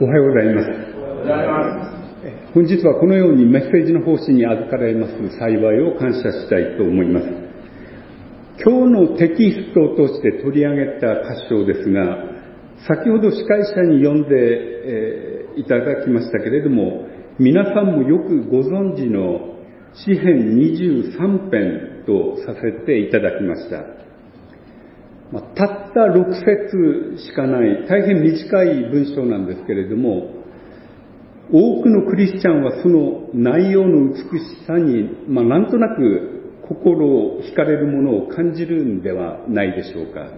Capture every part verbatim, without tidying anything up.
おはようございます。本日はこのようにメッセージの奉仕に預かれます幸いを感謝したいと思います。今日のテキストを通して取り上げた箇所ですが、先ほど司会者に読んで、えー、いただきましたけれども、皆さんもよくご存知の詩編にじゅうさん編とさせていただきました。まあ、たったろく節しかない大変短い文章なんですけれども、多くのクリスチャンはその内容の美しさに、まあ、なんとなく心を惹かれるものを感じるんではないでしょうか。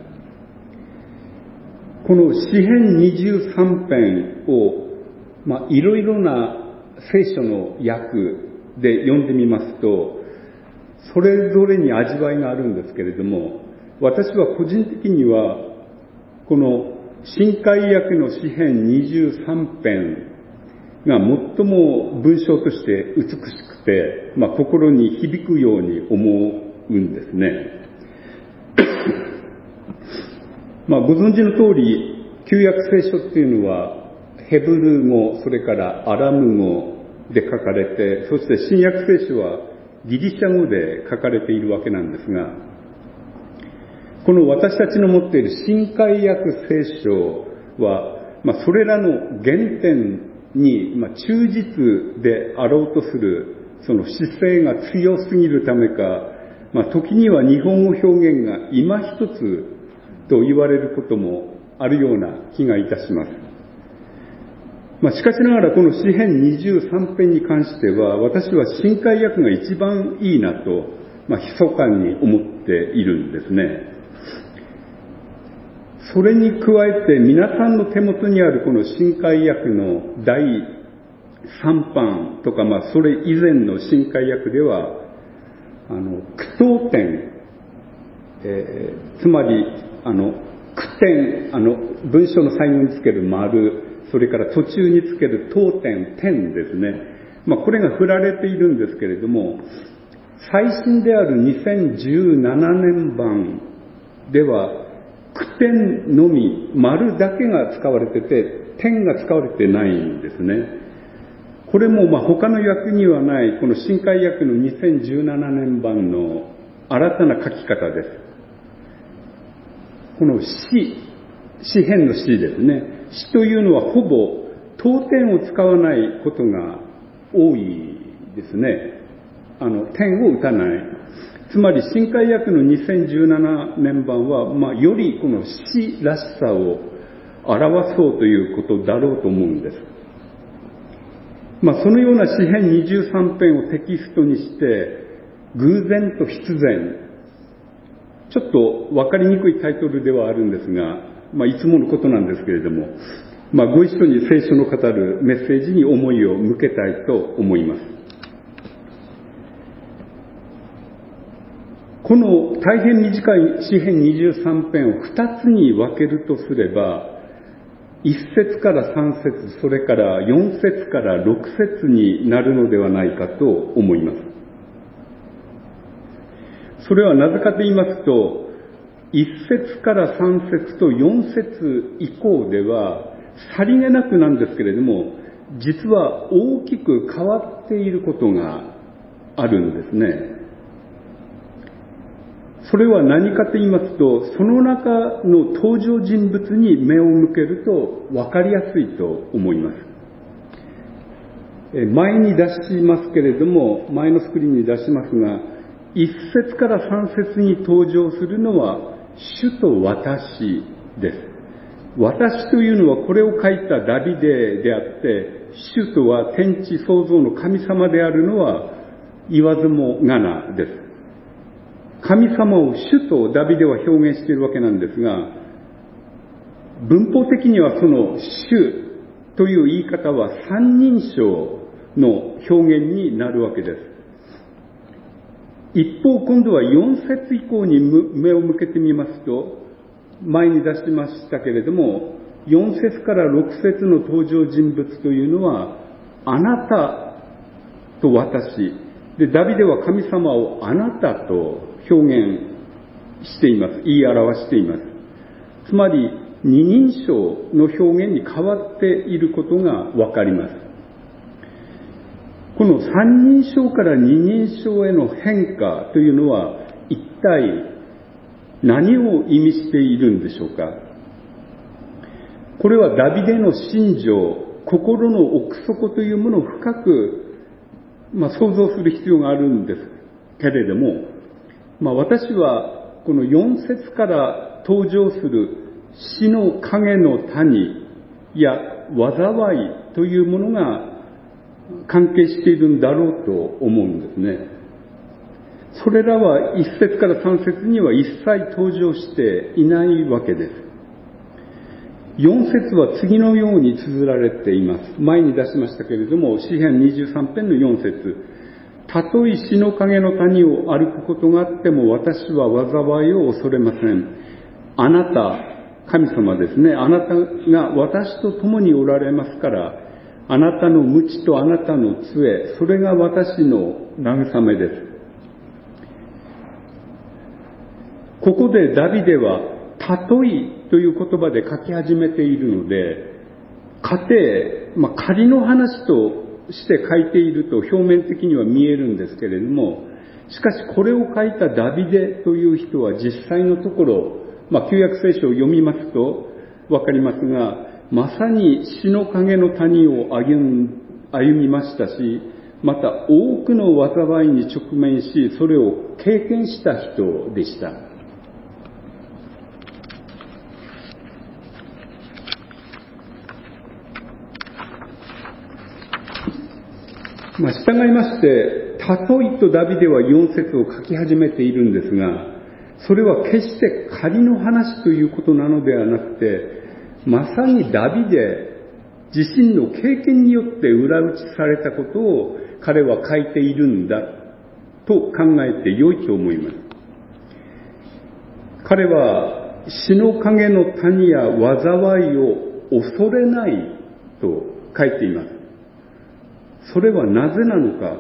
この詩編にじゅうさん編を、まあ、いろいろな聖書の訳で読んでみますと、それぞれに味わいがあるんですけれども、私は個人的にはこの新海訳の詩編にじゅうさん編が最も文章として美しくて、まあ、心に響くように思うんですね。まあ、ご存知の通り、旧約聖書っていうのはヘブル語、それからアラム語で書かれて、そして新約聖書はギリシャ語で書かれているわけなんですが、この私たちの持っている新海訳聖書は、まあ、それらの原点に、まあ、忠実であろうとするその姿勢が強すぎるためか、まあ、時には日本語表現が今一つと言われることもあるような気がいたします。まあ、しかしながらこの詩編にじゅうさん編に関しては、私は新海訳が一番いいなと、まあ、密かに思っているんですね。それに加えて皆さんの手元にあるこの新海訳のだいさん版とか、まあそれ以前の新海訳では、あの句読点、えー、つまりあの句点、あの文章の最後につける丸、それから途中につける当点、点ですね。まあこれが振られているんですけれども、最新であるにせんじゅうななねん版では句点のみ、丸だけが使われてて、点が使われてないんですね。これもまあ他の訳にはない、この新海訳のにせんじゅうななねん版の新たな書き方です。この詩、詩編の詩ですね。詩というのはほぼ当点を使わないことが多いですね。あの、点を打たない。つまり新海訳のにせんじゅうななねん版は、まあ、よりこの詩らしさを表そうということだろうと思うんです。まあ、そのような詩編にじゅうさん編をテキストにして、偶然と必然、ちょっと分かりにくいタイトルではあるんですが、まあ、いつものことなんですけれども、まあ、ご一緒に聖書の語るメッセージに思いを向けたいと思います。この大変短い詩編にじゅうさん編をふたつに分けるとすれば、いっ節からさん節、それからよん節からろく節になるのではないかと思います。それはなぜかと言いますと、いっ節からさん節とよん節以降では、さりげなくなんですけれども、実は大きく変わっていることがあるんですね。それは何かと言いますと、その中の登場人物に目を向けると分かりやすいと思います。前に出しますけれども、前のスクリーンに出しますが、いっ節からさん節に登場するのは主と私です。私というのはこれを書いたダビデであって、主とは天地創造の神様であるのは言わずもがなです。神様を主とダビデは表現しているわけなんですが、文法的にはその主という言い方は三人称の表現になるわけです。一方、今度はよん節以降に目を向けてみますと、前に出しましたけれども、よん節からろく節の登場人物というのは、あなたと私。で、ダビデは神様をあなたと表現しています。言い表しています。つまり、 二人称の表現に変わっていることがわかります。この三人称から二人称への変化というのは一体何を意味しているんでしょうか。これはダビデの心情、心の奥底というものを深く、まあ、想像する必要があるんですけれども、まあ、私はこのよん節から登場する死の影の谷や災いというものが関係しているんだろうと思うんですね。それらはいっ節からさん節には一切登場していないわけです。よん節は次のように綴られています。前に出しましたけれども、詩編にじゅうさん編のよん節。たとえ死の影の谷を歩くことがあっても私は災いを恐れません。あなた、神様ですね。あなたが私と共におられますから、あなたの鞭とあなたの杖、それが私の慰めです。ここでダビデは、たとえという言葉で書き始めているので、家庭、まあ、仮の話として書いていると表面的には見えるんですけれども、しかしこれを書いたダビデという人は実際のところ、まあ、旧約聖書を読みますとわかりますが、まさに死の影の谷を歩みましたし、また多くの災いに直面し、それを経験した人でした。まあ、従いまして、たとえとダビデはよん節を書き始めているんですが、それは決して仮の話ということなのではなくて、まさにダビデ自身の経験によって裏打ちされたことを彼は書いているんだと考えて良いと思います。彼は死の影の谷や災いを恐れないと書いています。それはなぜなのか。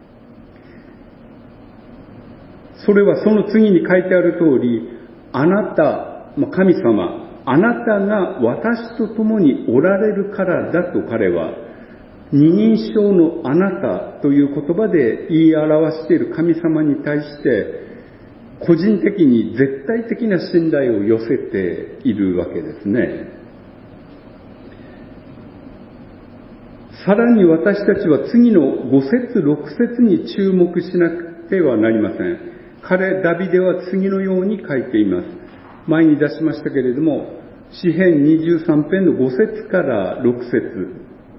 それはその次に書いてある通り、あなた、神様、あなたが私と共におられるからだと彼は、二人称のあなたという言葉で言い表している神様に対して、個人的に絶対的な信頼を寄せているわけですね。さらに私たちは次のご節、ろく節に注目しなくてはなりません。彼、ダビデは次のように書いています。前に出しましたけれども、詩編にじゅうさん編のご節からろく節。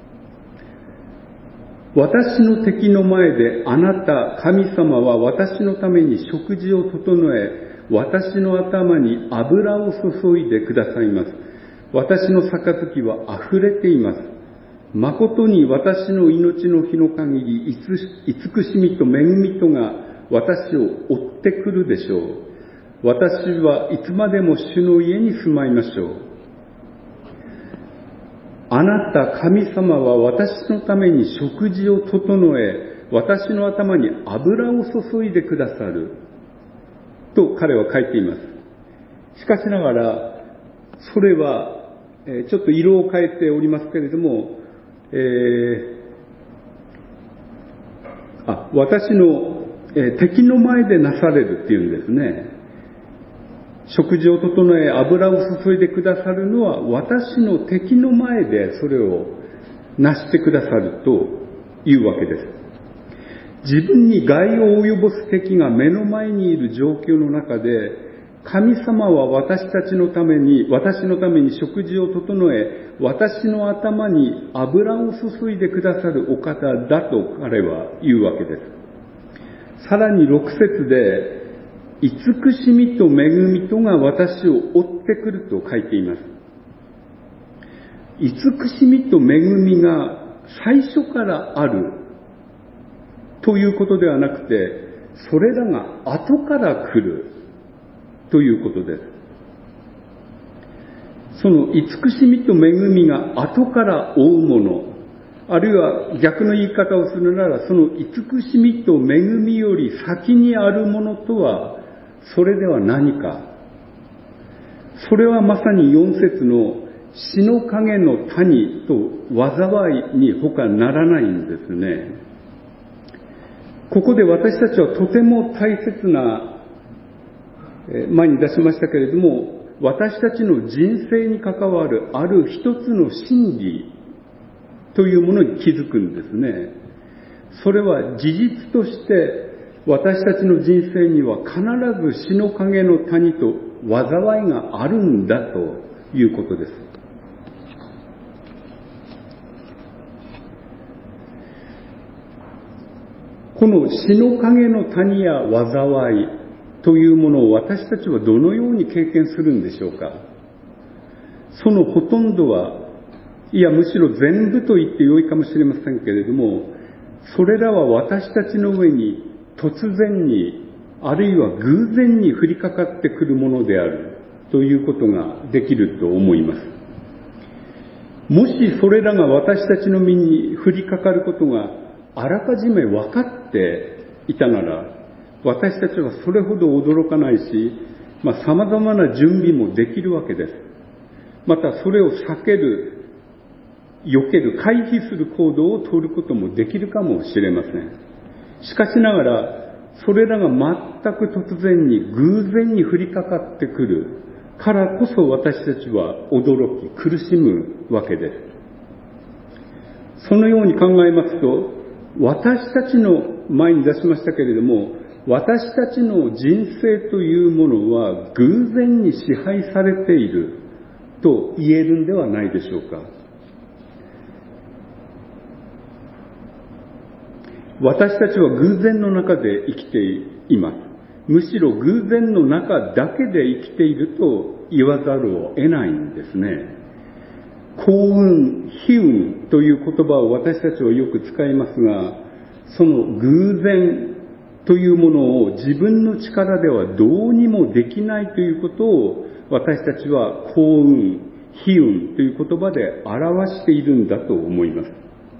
私の敵の前であなた、神様は私のために食事を整え、私の頭に油を注いでくださいます。私の杯は溢れています。誠に私の命の日の限り、慈しみと恵みとが私を追ってくるでしょう。私はいつまでも主の家に住まいましょう。あなた神様は私のために食事を整え、私の頭に油を注いでくださる。と彼は書いています。しかしながら、それは、ちょっと色を変えておりますけれども、えー、あ、私の、えー、敵の前でなされるっていうんですね。食事を整え油を注いでくださるのは私の敵の前でそれをなしてくださるというわけです。自分に害を及ぼす敵が目の前にいる状況の中で、神様は私たちのために、私のために食事を整え、私の頭に油を注いでくださるお方だと彼は言うわけです。さらにろく節で、慈しみと恵みとが私を追ってくると書いています。慈しみと恵みが最初からあるということではなくて、それらが後から来るということです。その慈しみと恵みが後から追うもの、あるいは逆の言い方をするなら、その慈しみと恵みより先にあるものとは、それでは何か。 それはまさによん節の死の影の谷と災いに他ならないんですね。ここで私たちはとても大切な、前に出しましたけれども、私たちの人生に関わるある一つの真理というものに気づくんですね。それは事実として私たちの人生には必ず死の影の谷と災いがあるんだということです。この死の影の谷や災いというものを私たちはどのように経験するんでしょうか。そのほとんどは、いやむしろ全部と言ってよいかもしれませんけれども、それらは私たちの上に突然に、あるいは偶然に降りかかってくるものであるということができると思います。もしそれらが私たちの身に降りかかることがあらかじめ分かっていたなら、私たちはそれほど驚かないし、まあ、様々な準備もできるわけです。またそれを避ける、避ける、回避する行動を取ることもできるかもしれません。しかしながら、それらが全く突然に偶然に降りかかってくるからこそ私たちは驚き苦しむわけです。そのように考えますと、私たちの前に出しましたけれども、私たちの人生というものは偶然に支配されていると言えるんではないでしょうか。私たちは偶然の中で生きています。むしろ偶然の中だけで生きていると言わざるを得ないんですね。幸運、悲運という言葉を私たちはよく使いますが、その偶然というものを自分の力ではどうにもできないということを私たちは幸運、悲運という言葉で表しているんだと思います。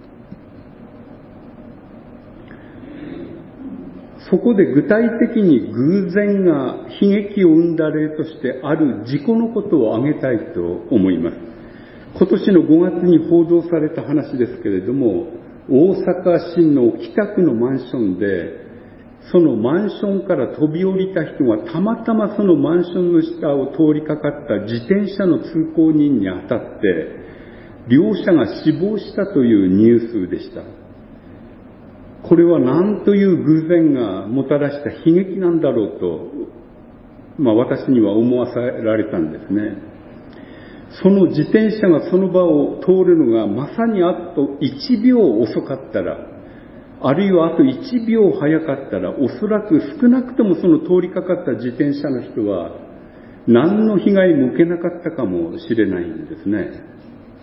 そこで具体的に偶然が悲劇を生んだ例としてある事故のことを挙げたいと思います。今年のごがつに報道された話ですけれども、大阪市の北区のマンションで、そのマンションから飛び降りた人がたまたまそのマンションの下を通りかかった自転車の通行人に当たって、両者が死亡したというニュースでした。これは何という偶然がもたらした悲劇なんだろうと、まあ私には思わせられたんですね。その自転車がその場を通るのがまさにあといちびょう遅かったら、あるいはあといちびょう早かったら、おそらく少なくともその通りかかった自転車の人は何の被害も受けなかったかもしれないんですね。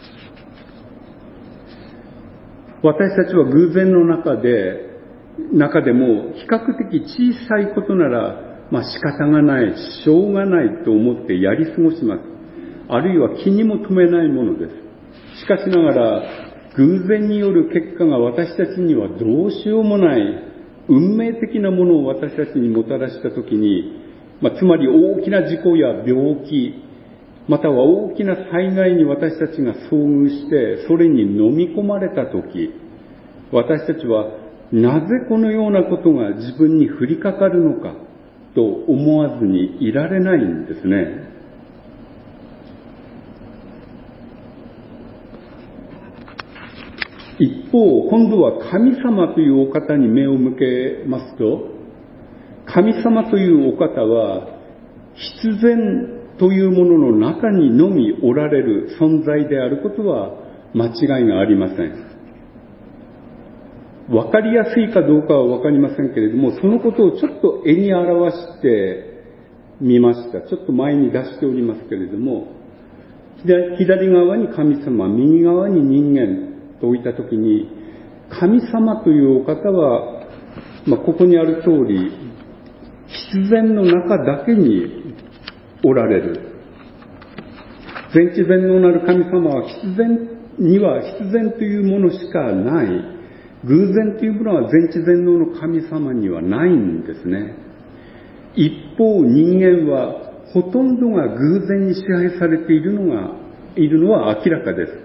私たちは偶然の中で、中でも比較的小さいことなら、まあ仕方がない、しょうがないと思ってやり過ごします。あるいは気にも留めないものです。しかしながら、偶然による結果が私たちにはどうしようもない、運命的なものを私たちにもたらしたときに、まあ、つまり大きな事故や病気、または大きな災害に私たちが遭遇して、それに飲み込まれたとき、私たちはなぜこのようなことが自分に降りかかるのかと思わずにいられないんですね。一方、今度は神様というお方に目を向けますと、神様というお方は必然というものの中にのみおられる存在であることは間違いがありません。わかりやすいかどうかはわかりませんけれども、そのことをちょっと絵に表してみました。ちょっと前に出しておりますけれども、左側に神様、右側に人間と置いたときに、神様というお方は、まあ、ここにある通り、必然の中だけにおられる。全知全能なる神様は必然には必然というものしかない。偶然というものは全知全能の神様にはないんですね。一方人間はほとんどが偶然に支配されているのが、いるのは明らかです。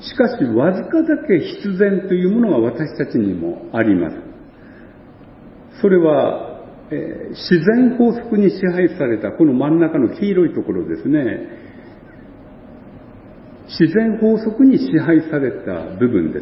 しかし、わずかだけ必然というものが私たちにもあります。それは、えー、自然法則に支配された、この真ん中の黄色いところですね。自然法則に支配された部分です。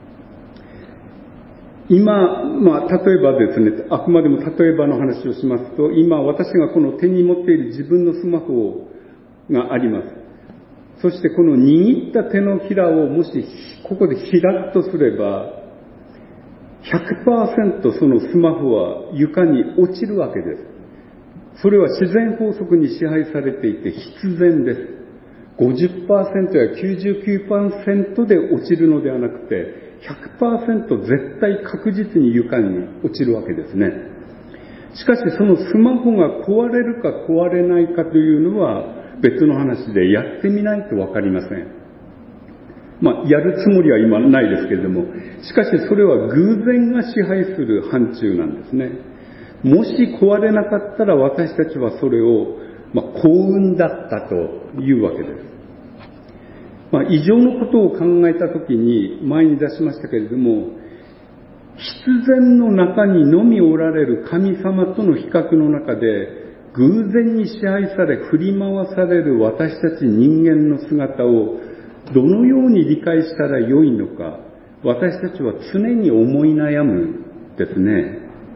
今、まあ、例えばですね、あくまでも例えばの話をしますと、今私がこの手に持っている自分のスマホがあります。そしてこの握った手のひらをもしここで開くとすれば、ひゃくパーセント そのスマホは床に落ちるわけです。それは自然法則に支配されていて必然です。ごじゅっパーセント や きゅうじゅうきゅうパーセント で落ちるのではなくて、ひゃくパーセント 絶対確実に床に落ちるわけですね。しかしそのスマホが壊れるか壊れないかというのは別の話で、やってみないとわかりません。まあ、やるつもりは今ないですけれども、しかしそれは偶然が支配する範疇なんですね。もし壊れなかったら私たちはそれを、まあ、幸運だったというわけです。まあ、異常のことを考えたときに前に出しましたけれども、必然の中にのみおられる神様との比較の中で、偶然に支配され振り回される私たち人間の姿をどのように理解したらよいのか、私たちは常に思い悩むですね。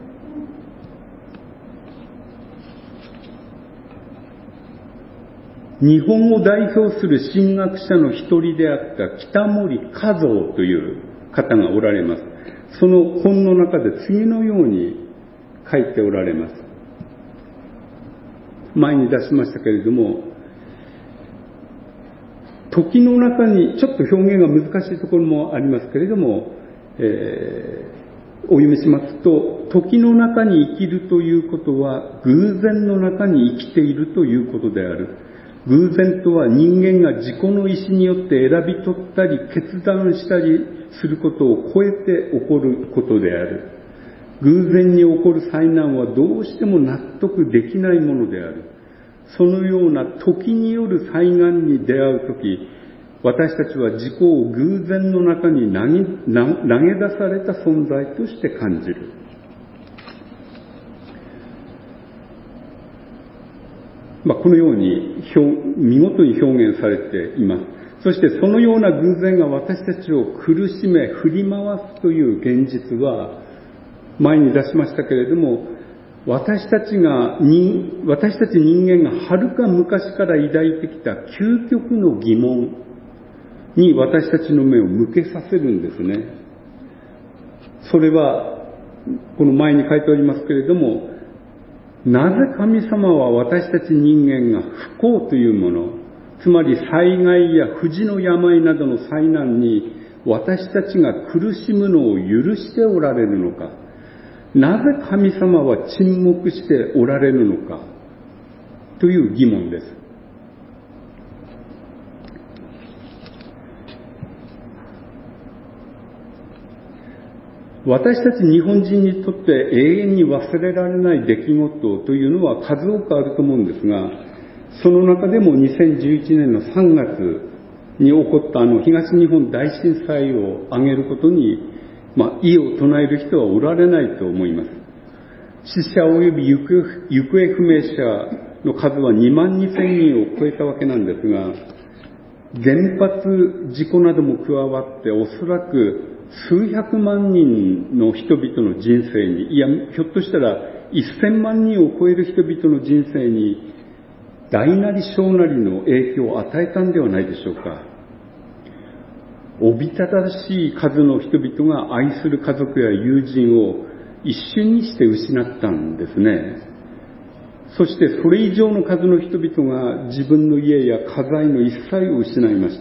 日本を代表する神学者の一人であった北森一夫という方がおられます。その本の中で次のように書いておられます。前に出しましたけれども、時の中に、ちょっと表現が難しいところもありますけれども、えー、お読みしますと、時の中に生きるということは偶然の中に生きているということである。偶然とは人間が自己の意思によって選び取ったり決断したりすることを超えて起こることである。偶然に起こる災難はどうしても納得できないものである。そのような時による災難に出会うとき、私たちは自己を偶然の中に投げ、投げ出された存在として感じる。まあ、このように見事に表現されています。そしてそのような偶然が私たちを苦しめ振り回すという現実は前に出しましたけれども、私たちが人私たち人間がはるか昔から抱いてきた究極の疑問に私たちの目を向けさせるんですね。それはこの前に書いておりますけれども、なぜ神様は私たち人間が不幸というもの、つまり災害や不治の病などの災難に私たちが苦しむのを許しておられるのか、なぜ神様は沈黙しておられるのかという疑問です。私たち日本人にとって永遠に忘れられない出来事というのは数多くあると思うんですが、その中でもにせんじゅういちねんのさんがつに起こったあの東日本大震災を挙げることに、まあ、異を唱える人はおられないと思います。死者及び行方、行方不明者の数はにまんにせんにんを超えたわけなんですが、原発事故なども加わっておそらく数百万人の人々の人生に、いや、ひょっとしたらせんまんにんを超える人々の人生に大なり小なりの影響を与えたんではないでしょうか。おびただしい数の人々が愛する家族や友人を一瞬にして失ったんですね。そしてそれ以上の数の人々が自分の家や家財の一切を失いました。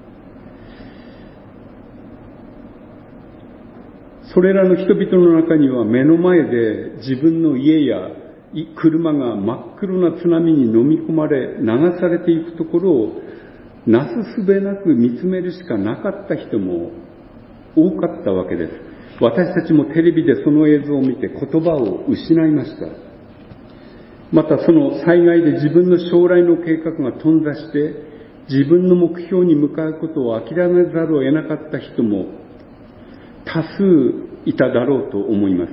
それらの人々の中には目の前で自分の家や車が真っ黒な津波に飲み込まれ流されていくところをなすすべなく見つめるしかなかった人も多かったわけです。私たちもテレビでその映像を見て言葉を失いました。 またその災害で自分の将来の計画が頓挫して自分の目標に向かうことを諦めざるを得なかった人も多数いただろうと思います。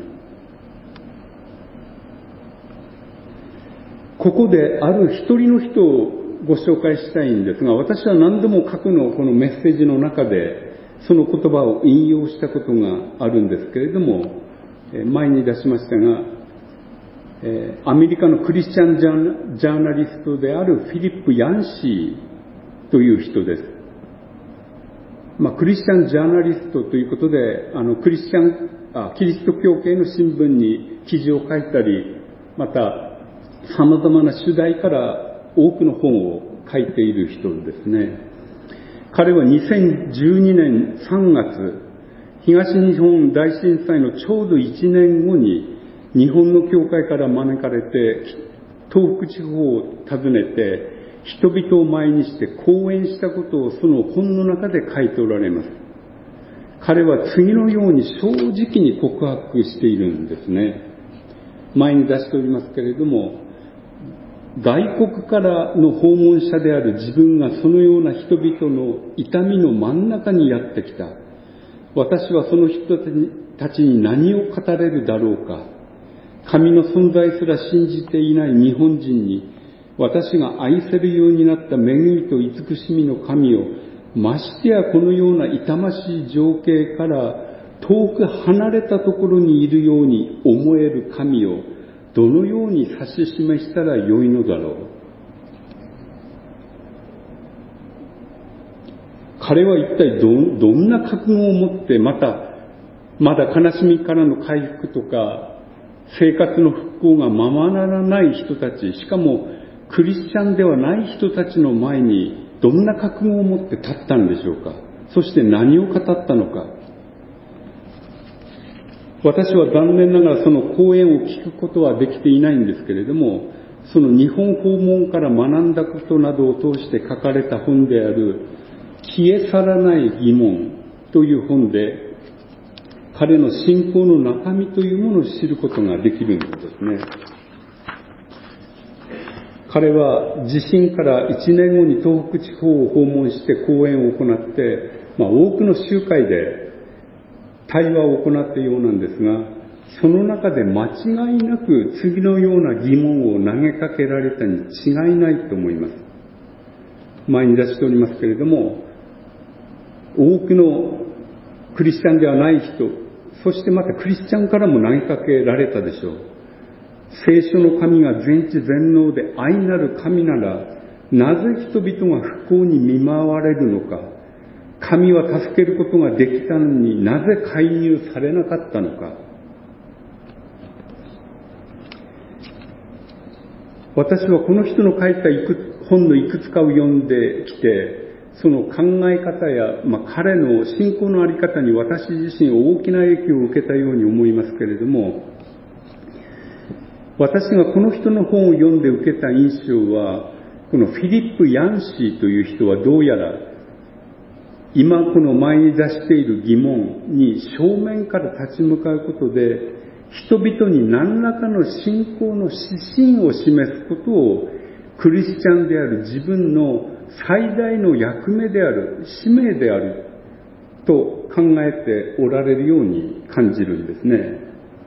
ここである一人の人をご紹介したいんですが、私は何度も過去のこのメッセージの中でその言葉を引用したことがあるんですけれども、前に出しましたが、アメリカのクリスチャンジャージャーナリストであるフィリップ・ヤンシーという人です。まあ、クリスチャンジャーナリストということで、あのクリスチャンあキリスト教系の新聞に記事を書いたり、また様々な主題から多くの本を書いている人ですね。彼はにせんじゅうにねんさんがつ、東日本大震災のちょうどいちねんごに日本の教会から招かれて東北地方を訪ねて人々を前にして講演したことをその本の中で書いておられます。彼は次のように正直に告白しているんですね。前に出しておりますけれども、外国からの訪問者である自分がそのような人々の痛みの真ん中にやってきた。私はその人たちに何を語れるだろうか。神の存在すら信じていない日本人に、私が愛せるようになった恵みと慈しみの神を、ましてやこのような痛ましい情景から遠く離れたところにいるように思える神を、どのように指し示したらよいのだろう。彼は一体 ど, どんな覚悟を持って、またまだ悲しみからの回復とか生活の復興がままならない人たち、しかもクリスチャンではない人たちの前にどんな覚悟を持って立ったんでしょうか。そして何を語ったのか。私は残念ながらその講演を聞くことはできていないんですけれども、その日本訪問から学んだことなどを通して書かれた本である消え去らない疑問という本で、彼の信仰の中身というものを知ることができるんですね。彼は地震からいちねんごに東北地方を訪問して講演を行って、まあ、多くの集会で対話を行ったようなんですが、その中で間違いなく次のような疑問を投げかけられたに違いないと思います。前に出しておりますけれども、多くのクリスチャンではない人、そしてまたクリスチャンからも投げかけられたでしょう。聖書の神が全知全能で愛なる神なら、なぜ人々が不幸に見舞われるのか。神は助けることができたのになぜ介入されなかったのか。私はこの人の書いた本のいくつかを読んできて、その考え方や、まあ、彼の信仰のあり方に私自身大きな影響を受けたように思いますけれども、私がこの人の本を読んで受けた印象は、このフィリップ・ヤンシーという人はどうやら今この前に出している疑問に正面から立ち向かうことで、人々に何らかの信仰の指針を示すことをクリスチャンである自分の最大の役目である、使命であると考えておられるように感じるんですね。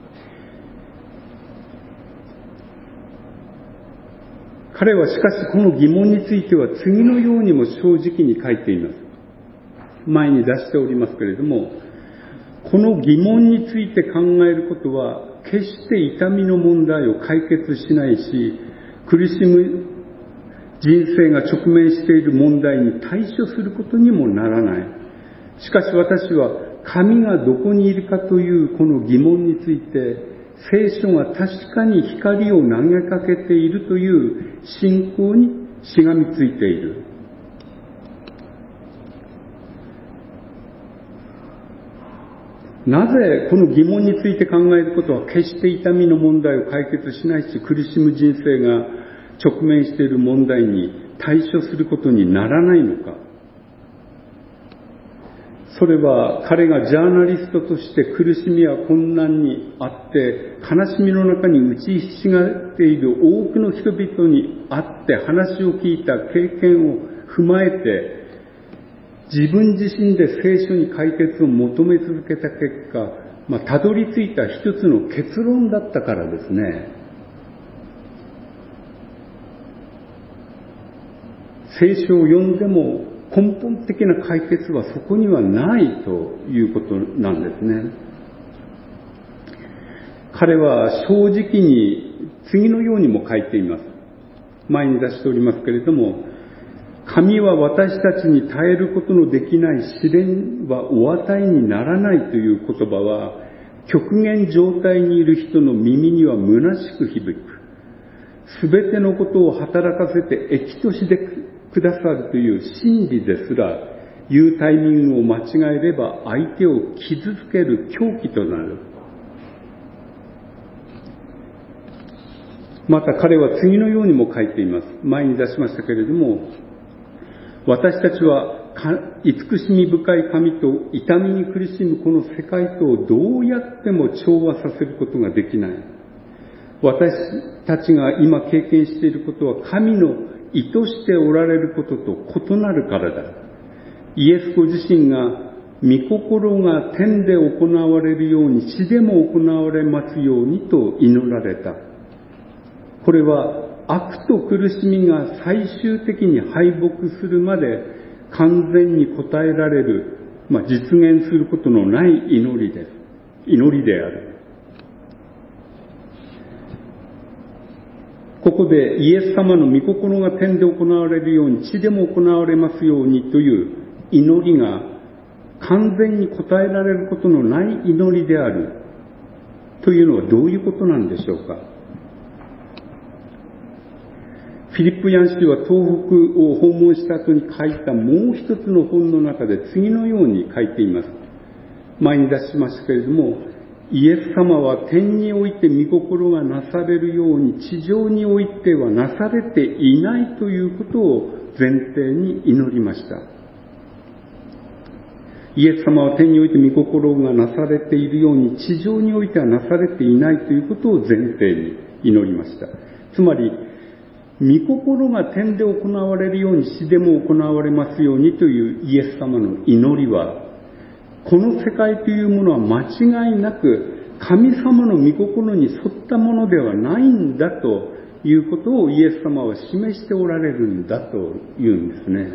彼はしかしこの疑問については次のようにも正直に書いています。前に出しておりますけれども、この疑問について考えることは決して痛みの問題を解決しないし、苦しむ人生が直面している問題に対処することにもならない。しかし私は神がどこにいるかというこの疑問について、聖書が確かに光を投げかけているという信仰にしがみついている。なぜこの疑問について考えることは決して痛みの問題を解決しないし、苦しむ人生が直面している問題に対処することにならないのか。 それは彼がジャーナリストとして苦しみや困難にあって悲しみの中に打ちひしがっている多くの人々に会って話を聞いた経験を踏まえて、自分自身で聖書に解決を求め続けた結果、まあ、たどり着いた一つの結論だったからですね。聖書を読んでも根本的な解決はそこにはないということなんですね。彼は正直に次のようにも書いています。前に出しておりますけれども、神は私たちに耐えることのできない試練はお与えにならないという言葉は、極限状態にいる人の耳には虚しく響く。すべてのことを働かせて益としてくださるという真理ですら、言うタイミングを間違えれば相手を傷つける凶器となる。また彼は次のようにも書いています。前に出しましたけれども、私たちは慈しみ深い神と痛みに苦しむこの世界とをどうやっても調和させることができない。私たちが今経験していることは神の意図しておられることと異なるからだ。イエスご自身が御心が天で行われるように地でも行われますようにと祈られた。これは悪と苦しみが最終的に敗北するまで完全に応えられる、まあ、実現することのない祈りです。祈りである。ここでイエス様の御心が天で行われるように地でも行われますようにという祈りが完全に応えられることのない祈りであるというのはどういうことなんでしょうか。フィリップ・ヤン氏は東北を訪問した後に書いたもう一つの本の中で次のように書いています。前に出しましたけれども、イエス様は天において御心がなされるように地上においてはなされていないということを前提に祈りました。イエス様は天において御心がなされているように地上においてはなされていないということを前提に祈りました。つまり御心が天で行われるように地でも行われますようにというイエス様の祈りは、この世界というものは間違いなく神様の御心に沿ったものではないんだということをイエス様は示しておられるんだというんですね。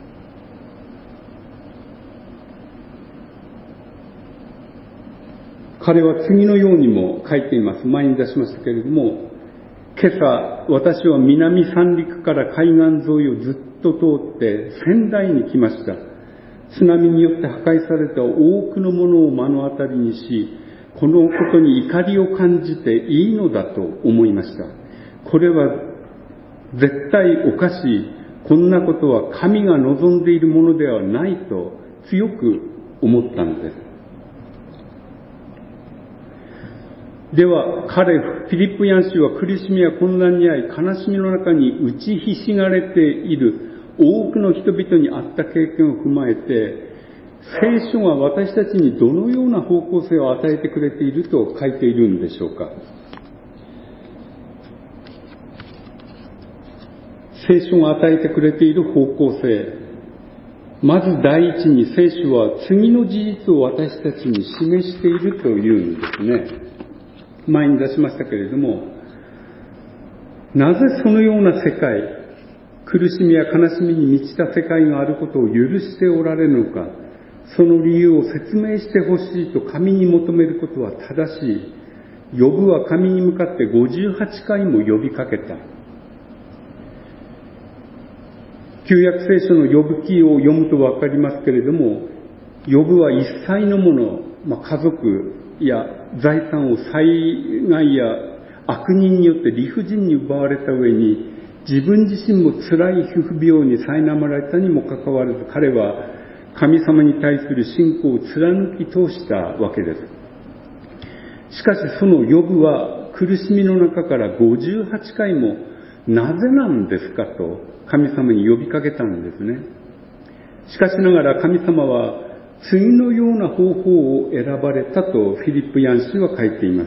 彼は次のようにも書いています。前に出しましたけれども、今朝私は南三陸から海岸沿いをずっと通って仙台に来ました。津波によって破壊された多くのものを目の当たりにし、このことに怒りを感じていいのだと思いました。これは絶対おかしい。こんなことは神が望んでいるものではないと強く思ったのです。では彼、フィリップ・ヤン氏は苦しみや混乱に遭い、悲しみの中に打ちひしがれている多くの人々にあった経験を踏まえて、聖書が私たちにどのような方向性を与えてくれていると書いているんでしょうか。聖書が与えてくれている方向性。まず第一に聖書は次の事実を私たちに示しているというんですね。前に出しましたけれども、なぜそのような世界、苦しみや悲しみに満ちた世界があることを許しておられるのか、その理由を説明してほしいと神に求めることは正しい。ヨブは神に向かってごじゅうはちかいも呼びかけた。旧約聖書のヨブ記を読むとわかりますけれども、ヨブは一切のもの、まあ、家族や財産を災害や悪人によって理不尽に奪われた上に、自分自身も辛い皮膚病に苛まれたにもかかわらず、彼は神様に対する信仰を貫き通したわけです。しかしそのヨブは苦しみの中からごじゅうはちかいもなぜなんですかと神様に呼びかけたんですね。しかしながら神様は次のような方法を選ばれたとフィリップ・ヤン氏は書いています。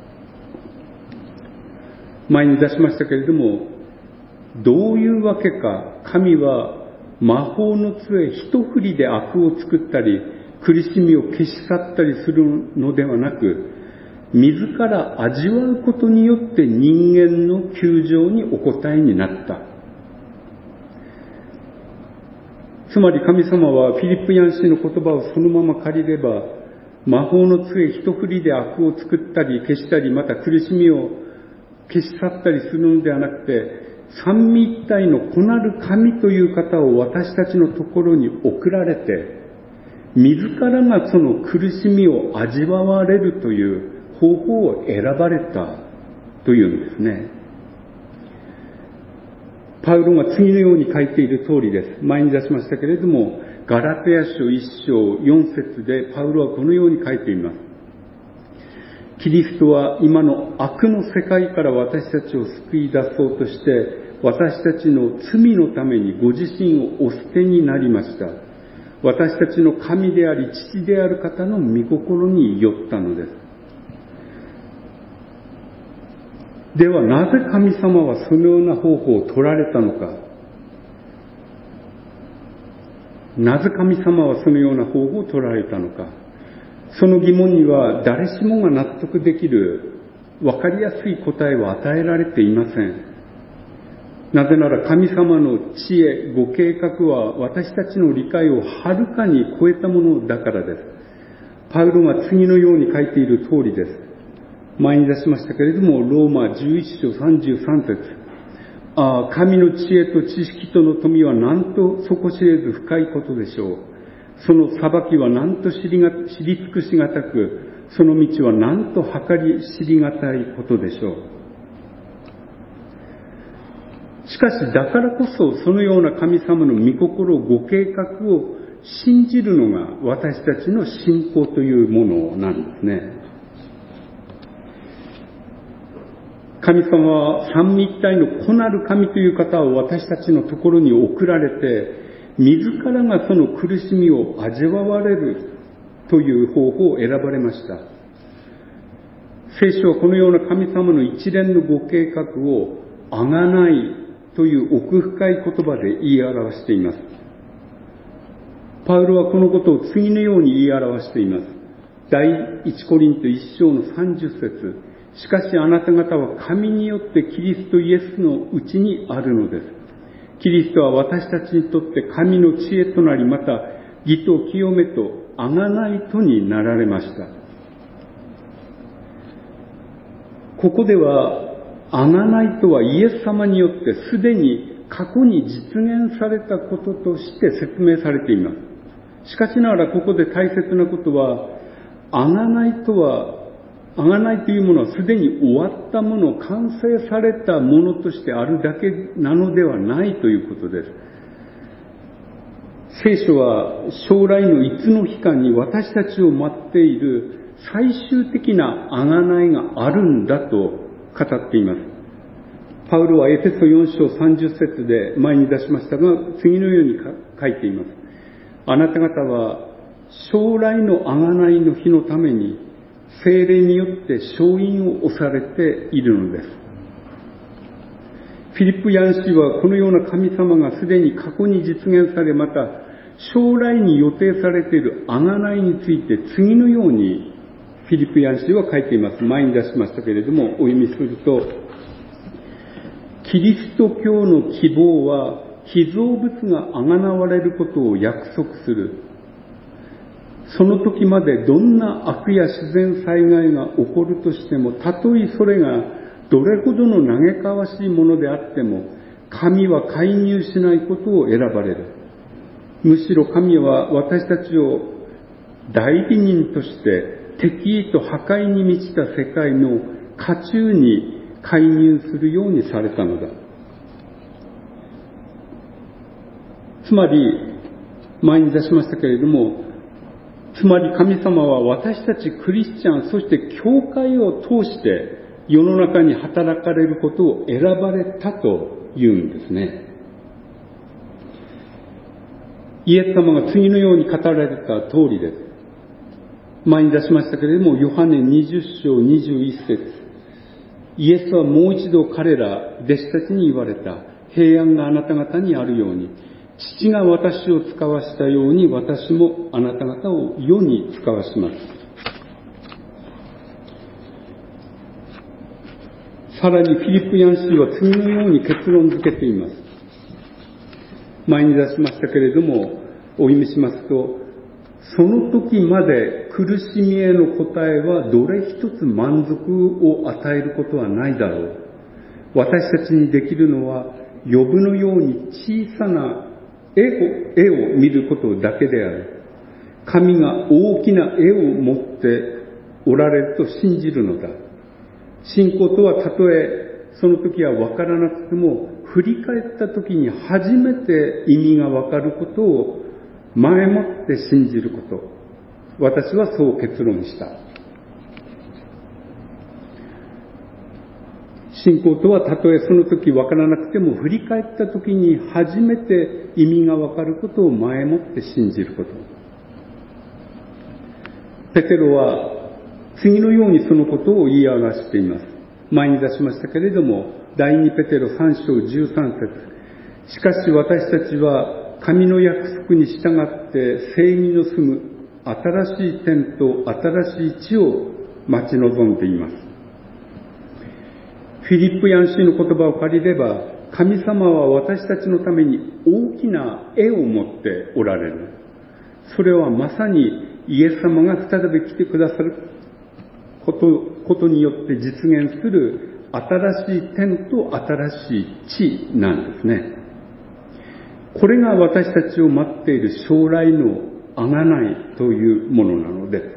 前に出しましたけれども、どういうわけか神は魔法の杖一振りで悪を作ったり苦しみを消し去ったりするのではなく、自ら味わうことによって人間の窮状にお答えになった。つまり神様はフィリップ・ヤン氏の言葉をそのまま借りれば、魔法の杖一振りで悪を作ったり消したり、また苦しみを消し去ったりするのではなくて、三位一体の子なる神という方を私たちのところに送られて、自らがその苦しみを味わわれるという方法を選ばれたというんですね。パウロが次のように書いている通りです。前に出しましたけれども、ガラテヤ書一章四節でパウロはこのように書いています。キリストは今の悪の世界から私たちを救い出そうとして、私たちの罪のためにご自身をお捨てになりました。私たちの神であり父である方の御心によったのです。ではなぜ神様はそのような方法を取られたのか。なぜ神様はそのような方法を取られたのか。その疑問には誰しもが納得できる分かりやすい答えは与えられていません。なぜなら神様の知恵、ご計画は私たちの理解をはるかに超えたものだからです。パウロが次のように書いている通りです。前に出しましたけれども、ローマじゅういち章さんじゅうさん節。ああ、神の知恵と知識との富はなんと底知れず深いことでしょう。その裁きはなんと知りが、知り尽くしがたく、その道はなんと計り知りがたいことでしょう。しかし、だからこそ、そのような神様の御心、ご計画を信じるのが私たちの信仰というものなんですね。神様は三位一体の子なる神という方を私たちのところに送られて、自らがその苦しみを味わわれるという方法を選ばれました。聖書はこのような神様の一連のご計画をあがないという奥深い言葉で言い表しています。パウロはこのことを次のように言い表しています。第一コリント一章のさんじゅっ節。しかしあなた方は神によってキリストイエスのうちにあるのです。キリストは私たちにとって神の知恵となり、また義と清めと贖いとになられました。ここでは贖いとはイエス様によってすでに過去に実現されたこととして説明されています。しかしながらここで大切なことは、贖いとは贖いというものはすでに終わったもの、完成されたものとしてあるだけなのではないということです。聖書は将来のいつの日かに私たちを待っている最終的な贖いがあるんだと語っています。パウロはエペソよん章さんじゅっ節で前に出しましたが、次のように書いています。あなた方は将来の贖いの日のために聖霊によって勝因を押されているのです。フィリップ・ヤン氏はこのような神様がすでに過去に実現され、また将来に予定されている贖いについて次のようにフィリップ・ヤン氏は書いています。前に出しましたけれども、お読みすると、キリスト教の希望は被造物が贖われることを約束する。その時までどんな悪や自然災害が起こるとしても、たとえそれがどれほどの嘆かわしいものであっても、神は介入しないことを選ばれる。むしろ神は私たちを代理人として敵意と破壊に満ちた世界の渦中に介入するようにされたのだ。つまり、前に出しましたけれども、つまり神様は私たちクリスチャン、そして教会を通して世の中に働かれることを選ばれたというんですね。 イエス様が次のように語られた通りです。前に出しましたけれども、ヨハネにじゅっしょうにじゅういっせつ、イエスはもう一度彼ら弟子たちに言われた。平安があなた方にあるように、父が私を使わしたように、私もあなた方を世に使わします。さらにフィリップヤン氏は次のように結論付けています。前に出しましたけれども、お読みしますと、その時まで苦しみへの答えはどれ一つ満足を与えることはないだろう。私たちにできるのは、呼ぶのように小さな絵を、絵を見ることだけである。神が大きな絵を持っておられると信じるのだ。信仰とはたとえその時は分からなくても、振り返った時に初めて意味が分かることを前もって信じること。私はそう結論した。信仰とはたとえその時分からなくても、振り返った時に初めて意味が分かることを前もって信じること。ペテロは次のようにそのことを言い表しています。前に出しましたけれども、だいにペテロさんしょうじゅうさんせつ。しかし私たちは神の約束に従って正義の住む新しい天と新しい地を待ち望んでいます。フィリップヤン氏の言葉を借りれば、神様は私たちのために大きな絵を持っておられる。それはまさにイエス様が再び来てくださること、ことによって実現する新しい天と新しい地なんですね。これが私たちを待っている将来の贖いというものなのです。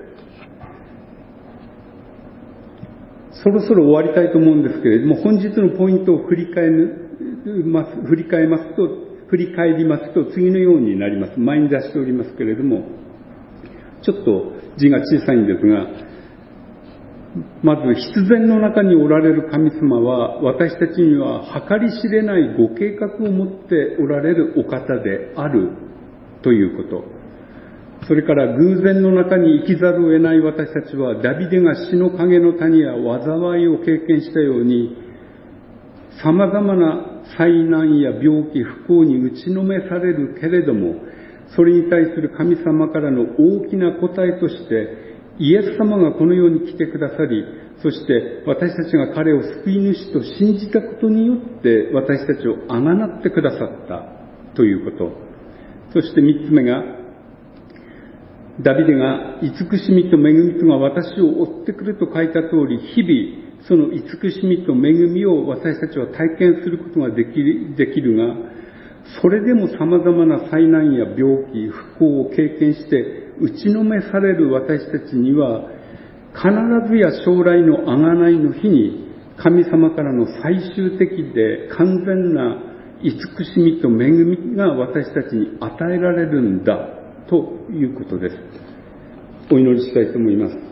そろそろ終わりたいと思うんですけれども、本日のポイントを振り返る、ます、振り返りますと、振り返りますと次のようになります。前に出しておりますけれども、ちょっと字が小さいんですが、まず必然の中におられる神様は、私たちには計り知れないご計画を持っておられるお方であるということ。それから偶然の中に生きざるを得ない私たちは、ダビデが死の影の谷や災いを経験したように、様々な災難や病気、不幸に打ちのめされるけれども、それに対する神様からの大きな答えとして、イエス様がこの世に来てくださり、そして私たちが彼を救い主と信じたことによって私たちをあがなってくださったということ。そして三つ目が、ダビデが慈しみと恵みとが私を追ってくると書いた通り、日々その慈しみと恵みを私たちは体験することができる、できるが、それでも様々な災難や病気、不幸を経験して打ちのめされる私たちには、必ずや将来の贖いの日に神様からの最終的で完全な慈しみと恵みが私たちに与えられるんだということです。お祈りしたいと思います。